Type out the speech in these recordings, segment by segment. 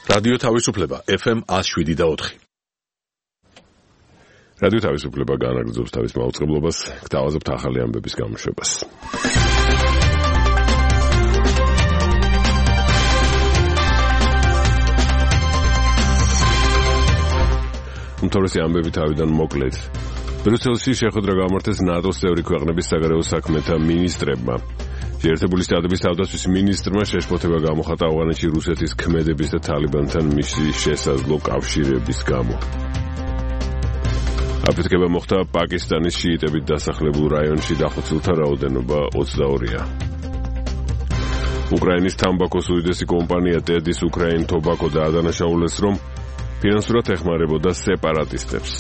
რადიო თავისუფლება FM 107.4. რადიო თავისუფლება განაგრძობს თავის მაუწყებლობას, გთავაზობთ ახალი ამბების გამოშვებას. უმთავრესი ამბები თავიდან მოკლედ. ბრიუსელში შეხვედრა გამართეს ნატოს წევრი ქვეყნების საგარეო საქმეთა მინისტრებმა. შეერთებული შტატების თავდაცვის მინისტრმა შეშფოთება გამოხატა ავღანეთში რუსეთის ქმედების და თალიბანთან მისის შესაძლო კავშირების გამო. აფეთქება მოხდა პაკისტანის შიიტებით დასახლებულ რაიონში დახოცილთა რაოდენობა 22-ია. უკრაინის თამბაქოს უდიდესი კომპანია TEDx Ukraine Tobacco დაადანაშაულეს, რომ ფინანსურად ეხმარებოდა სეპარატისტებს.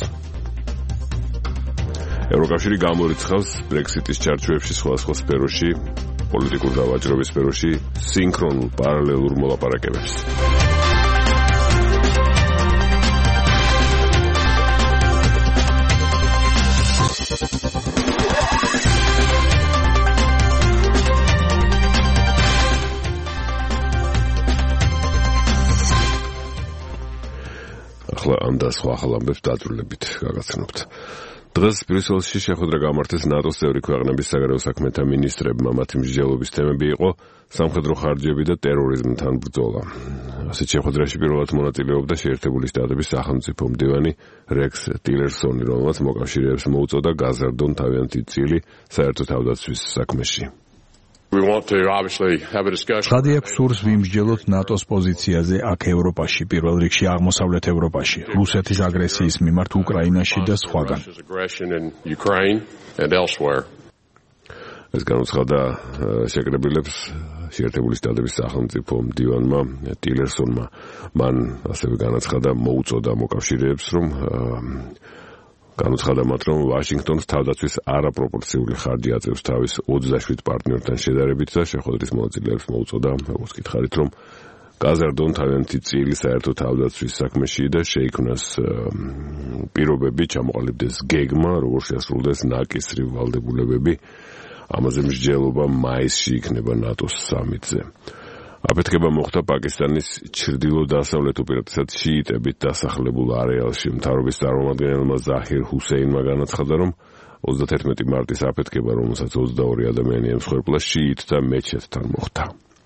ევროკავშირი გამორიცხავს ბრექსიტის ჩარჩოებში სხვადასხვა სფეროში პოლიტიკურ დავაჭრობის სფეროში სინქრონულ პარალელურ მოლაპარაკებებს. ახლა ამ და სხვა ახალ ამბებს დაძრულებით გაგაცნობთ. დღეს ბრიუსელში შეხვედრა გამართეს ნატოს წევრი ქვეყნების საგარეო საქმეთა მინისტრებმა. მათი მსჯელობის თემები იყო სამხედრო ხარჯები და ტერორიზმთან ბრძოლა. ასეთ შეხვედრაში პირველად მონაწილეობდა შეერთებული შტატების სახელმწიფო მდივანი რექს ტილერსონი, რომელმაც მოკავშირეებს მოუწოდა გაზარდონ თავიანთი წილი საერთო თავდაცვის საქმეში. ცხადია, სურს ვიმსჯელოთ ნატოს პოზიციაზე აქ ევროპაში, პირველ რიგში აღმოსავლეთ ევროპაში, რუსეთის აგრესიის მიმართ უკრაინაში და სხვაგან. ეს განუცხადა შეკრებილებს შეერთებული შტატების სახელმწიფო მდივანმა ტილერსონმა. მან ასევე განაცხადა მოუწოდა მოკავშირეებს, რომ განუცხადა მათ, რომ ვაშინგტონს თავდაცვის არაპროპორციული ხარჯი აწევს თავის 27 პარტნიორთან შედარებით და შეხვედრის მონაწილეებს მოუწოდა, როგორც გითხარით, რომ გაზარდონ თავიანთი წილი საერთო თავდაცვის საქმეში და შეიქმნას პირობები, ჩამოყალიბდეს გეგმა, როგორ შეასრულდეს ნაკისრი ვალდებულებები. ამაზე მსჯელობა მაისში იქნება ნატოს სამიტზე. აფეთქება მოხდა პაკისტანის ჩრდილო-დასავლეთ უპირატესად შიიტებით დასახლებულ არეალში. მთავრობის წარმომადგენელმა ზაჰირ ჰუსეინმა განაცხადა, რომ 31 მარტის აფეთქება, რომელსაც 22 ადამიანი ემსხვერპლა, შიიტთა მეჩეთთან მოხდა.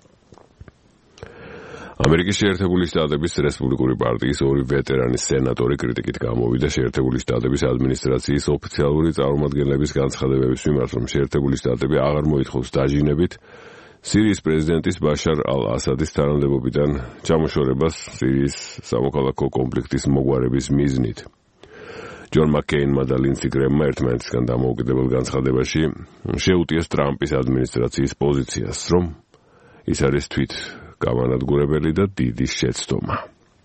ამერიკის შეერთებული შტატების რესპუბლიკური პარტიის ორი ვეტერანი სენატორი კრიტიკით გამოვიდა შეერთებული შტატების ადმინისტრაციის ოფიციალური წარმომადგენლების განცხადებების მიმართ, რომ შეერთებული შტატები აღარ მოითხოვს დაჟინებით სირიის პრეზიდენტის ბაშარ ალ-ასადის თანამდებობიდან ჩამოშორებას სირიის სამოქალაქო კონფლიქტის მოგვარების მიზნით. ჯონ მაკკეინმა და ლინდსი გრემმა ერთმანეთისგან დამოუკიდებელ განცხადებაში შეუტიეს ტრამპის ადმინისტრაციის პოზიციას, რომ ის არის თვით გამანადგურებელი და დიდი შეცდომა.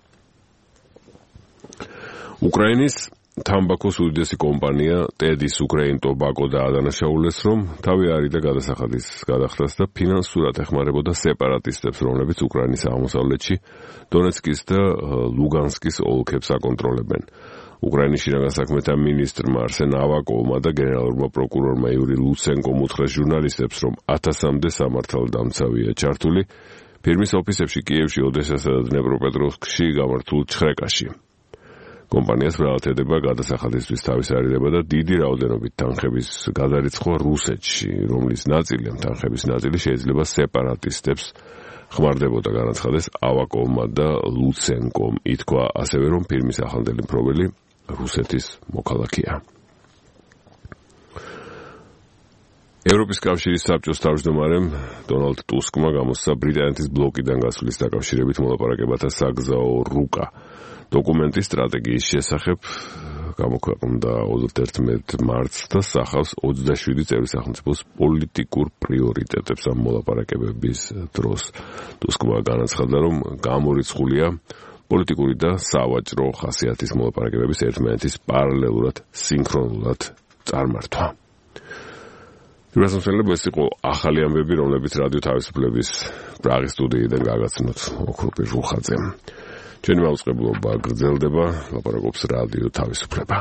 უკრაინის თამბაქოს უდიდესი კომპანია TEDx Ukraine Tobacco დაადანაშაულეს, რომ თავი არიდა გადასახადის გადახდას და ფინანსურად ეხმარებოდა სეპარატისტებს, რომლებიც უკრაინის აღმოსავლეთში დონეცკის და ლუგანსკის ოლქებს აკონტროლებენ. უკრაინის შინაგან საქმეთა მინისტრმა არსენ ავაკოვმა და გენერალურმა პროკურორმა იური ლუცენკომ უთხრეს ჟურნალისტებს, რომ 1000-მდე სამართალდამცავია ჩართული ფირმის ოფისებში კიევში, ოდესასა და დნეპროპეტროვსკში გამართულ ჩხრეკაში. კომპანიას ბრალად ედება გადასახადისთვის თავის არიდება და დიდი რაოდენობით თანხების გადარიცხვა რუსეთში, რომლის თანხების ნაწილი შეიძლება სეპარატისტებს ხმარდებოდა, განაცხადეს ავაკოვმა და ლუცენკომ. ითქვა ასევე, რომ ფირმის ახლანდელი მფლობელი რუსეთის მოქალაქეა. ევროპის კავშირის საბჭოს თავმჯდომარემ დონალდ ტუსკმა გამოსცა ბრიტანეთის ბლოკიდან გასვლის დაკავშირებით მოლაპარაკებათა საგზაო რუკა. დოკუმენტი სტრატეგიის შესახებ გამოქვეყნდა 31 მარტს და სახავს 27 წევრი სახელმწიფოს პოლიტიკურ პრიორიტეტებს ამ მოლაპარაკებების დროს. ტუსკმა განაცხადა, რომ გამორიცხულია პოლიტიკური და სავაჭრო ხასიათის მოლაპარაკებების ერთმანეთის პარალელურად სინქრონულად წარმართვა. ეს იყო ახალი ამბები, რომლებიც რადიო თავისუფლების პრაღის სტუდიიდან გაგაცნოთ ოქროპირ რუხაძე. ჩვენი მაუწყებლობა გრძელდება, ლაპარაკობს რადიო თავისუფლება.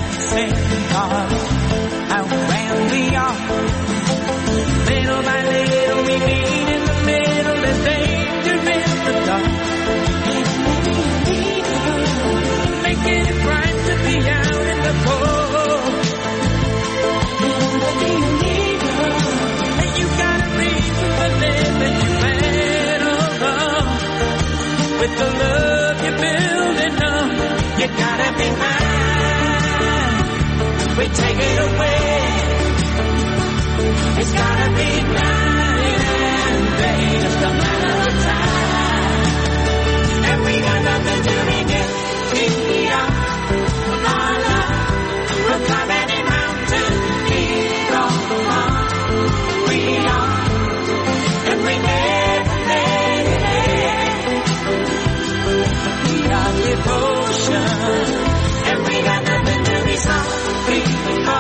thank God how grand we are. Little by little we meet in the middle. There's danger in the dark. Making it right to be out in the cold. And you got a reason for living. You better run with the love you're building up. You gotta be mine. We take it away. It's gotta be night and day, just a matter of time. And we got nothing to regret. We are our love. We'll climb any mountain. Here on we are, and we never let it end. We are devotion, and we got nothing to be sorry for.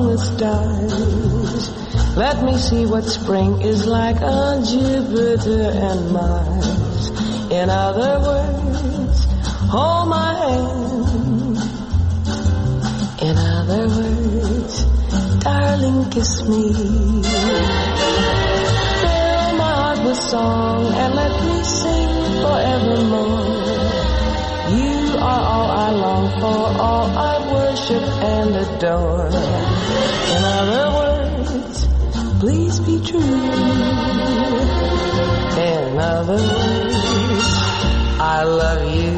among the stars. Let me see what spring is like on Jupiter and Mars. In other words, hold my hand. In other words, darling, kiss me. Fill my heart with song and let me sing forevermore. You are all I long for, all I worship and adore. In other words, please be true. In other words, I love you.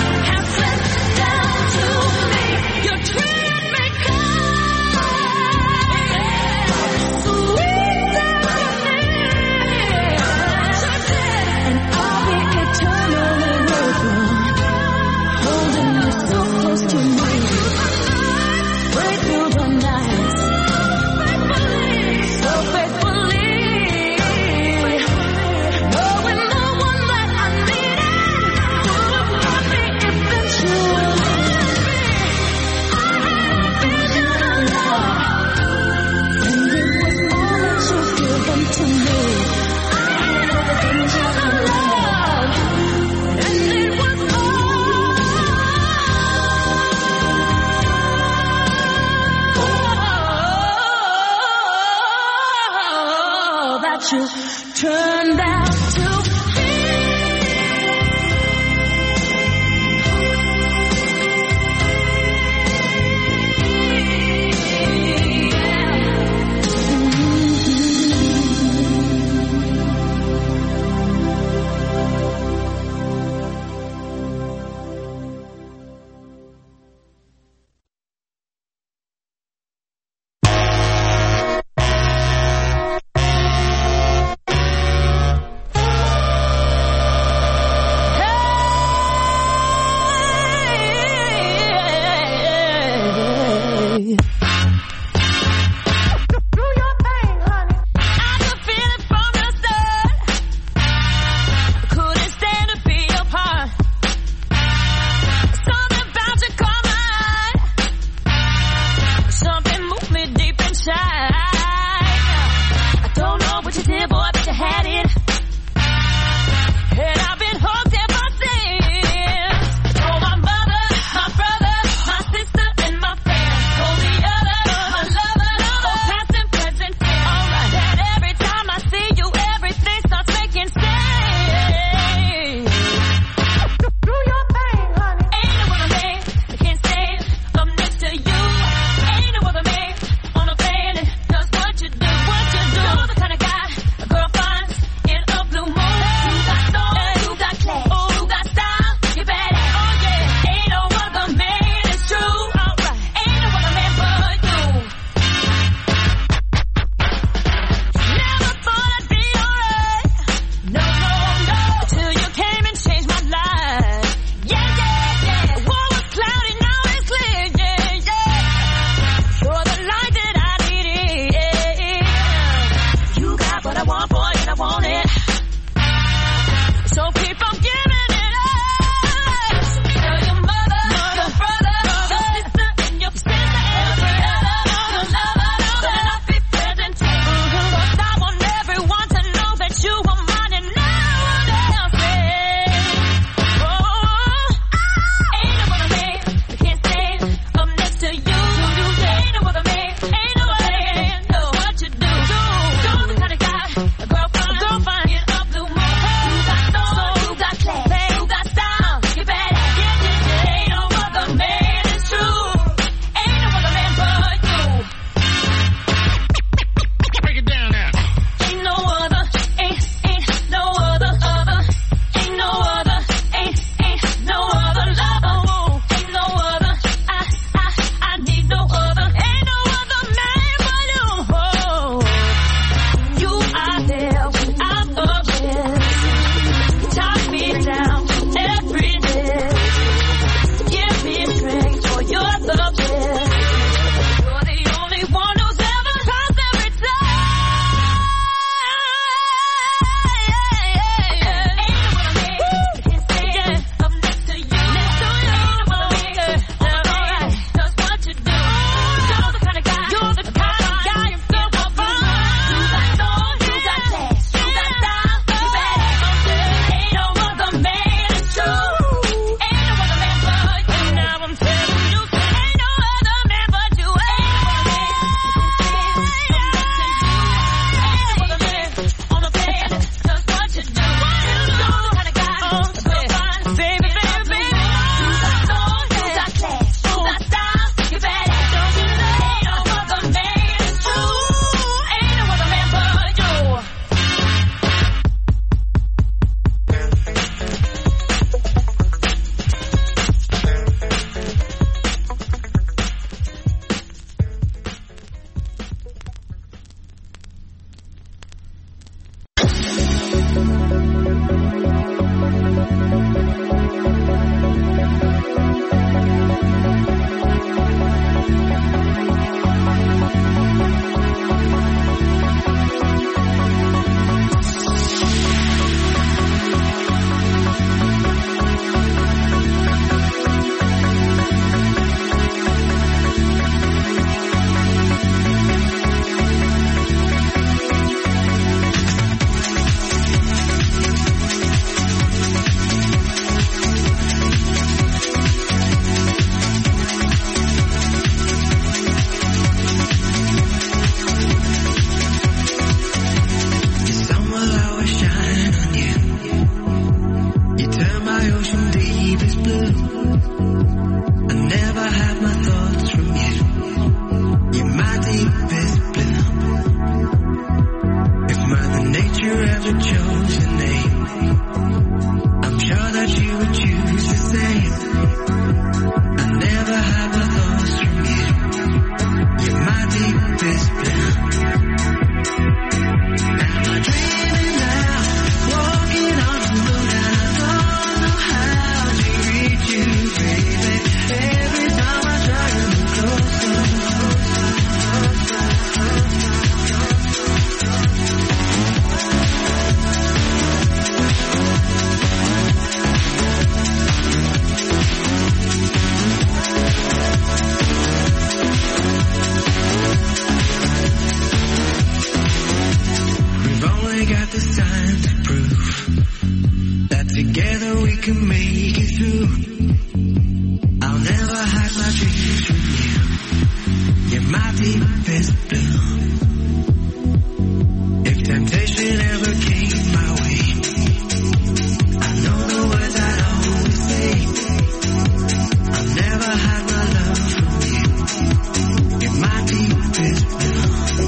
You're treating me kind. what you turned out to be. is blue. Am I dreaming now? Walking on the moon and I don't know how to reach you, baby. Every time I try to move closer. Got this time to prove that together we can make it through. I'll never hide my dreams from you. You're my deepest blue. If temptation ever came my way, I know the words I'd always say. I'll never hide my love from you. You're my deepest blue.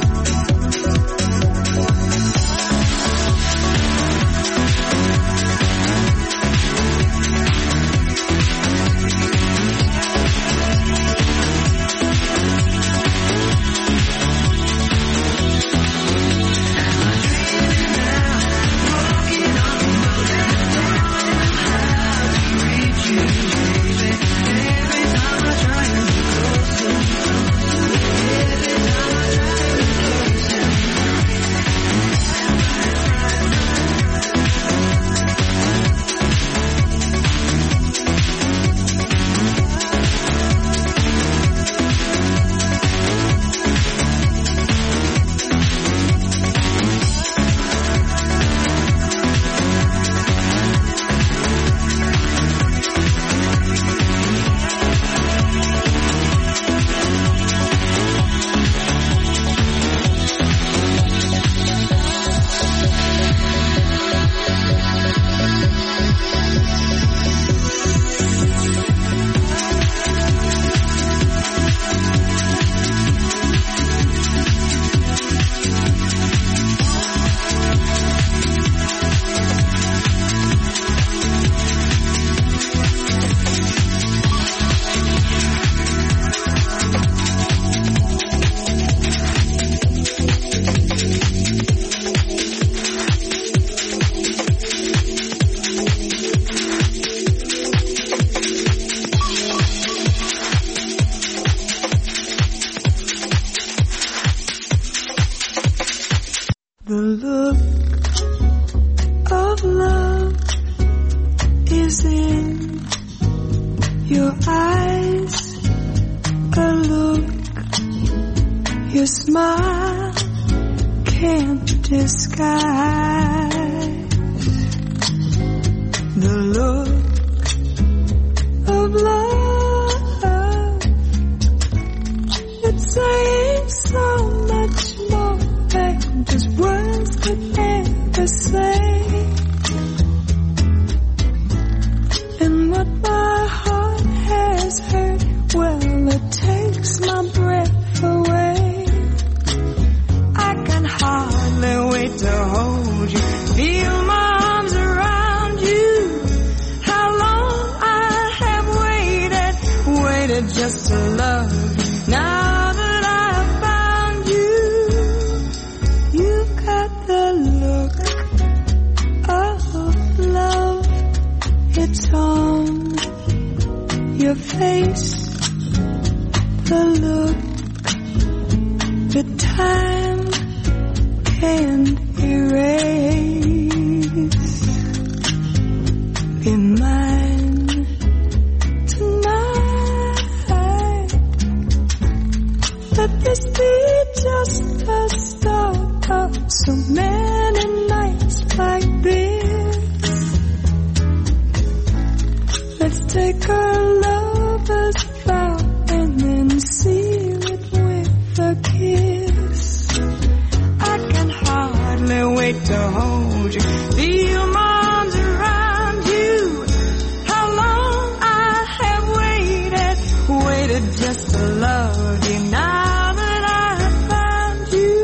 The look of love is in your eyes, a look your smile can't disguise. The look of love, it's saying so much more than just words could ever say. And what my heart has heard, well, it takes my breath away. I can hardly wait to hold you, feel my arms around you. How long I have waited just to love you. Now that I've found you, you've got the look of love. It's on your face, the look that time can't erase. Be mine tonight. Let this be just the start of so many nights like this. Let's take our lover's vow and then seal it with a kiss. I can hardly wait to hold you, feel my arms around you. How long I have waited just to love you. Now that I have found you,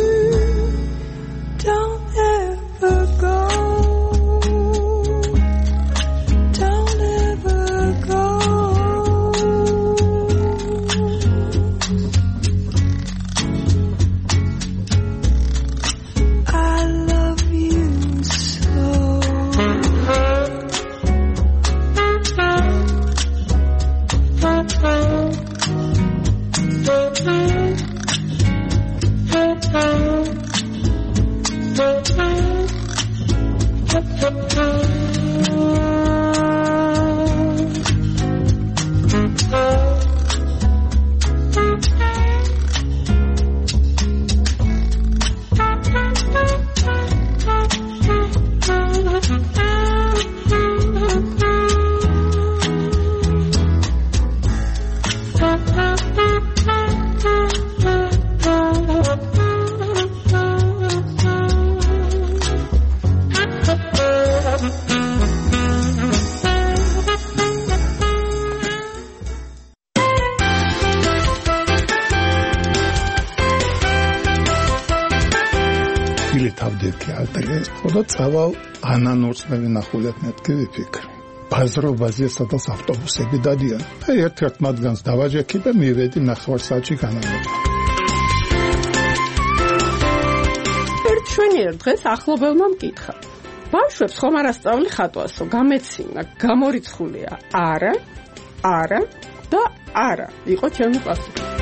don't ever go. Don't ever go. თავდირქი ალტერეს ხოდა წავალ ანანურს მე ვინახულებ მეთქი ვიფიქრ ბაზრობაზე სადაც ავტობუსები დადიან და ერთ-ერთ მათგანს დავაჯექი და მივედი ნახევარსაათში განამება ერთ შვენიერ დღეს ახლობელმა მკითხა ბავშვებს ხომ არ ასწავლი ხატვასო გამეცინა გამორიცხულია არა და არა იყო ჩემი პასუხი